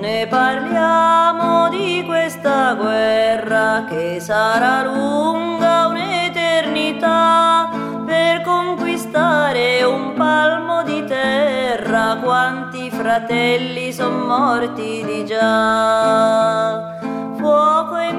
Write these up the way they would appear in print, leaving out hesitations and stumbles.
ne parliamo di questa guerra che sarà lunga un'eternità per conquistare un palmo di terra. Quanti fratelli son morti di già. Fuoco e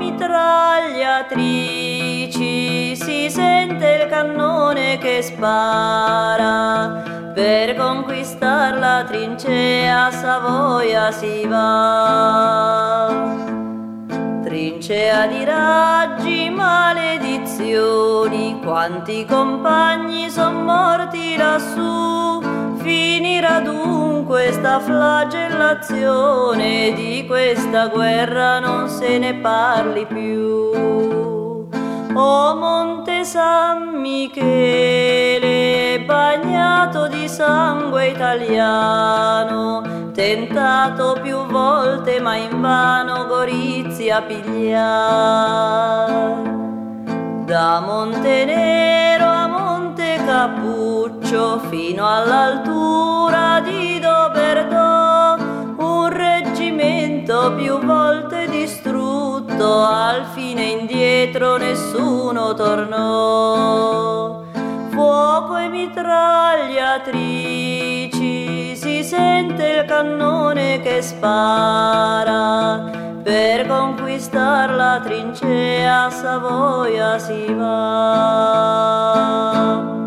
mitragliatrici, si sente il cannone che spara. Per conquistar la trincea a Savoia si va. Trincea di raggi, maledizioni, quanti compagni son morti lassù. Finirà dunque sta flagellazione, di questa guerra non se ne parli più. O Monte San Michele, bagnato di sangue italiano, tentato più volte ma invano Gorizia pigliar. Da Montenero a Monte Cappuccio fino all'altura di Doberdò, un reggimento più volte distrutto, al fine indietro nessuno tornò. Fuoco e mitragliatrici, si sente il cannone che spara. Per conquistar la trincea a Savoia si va.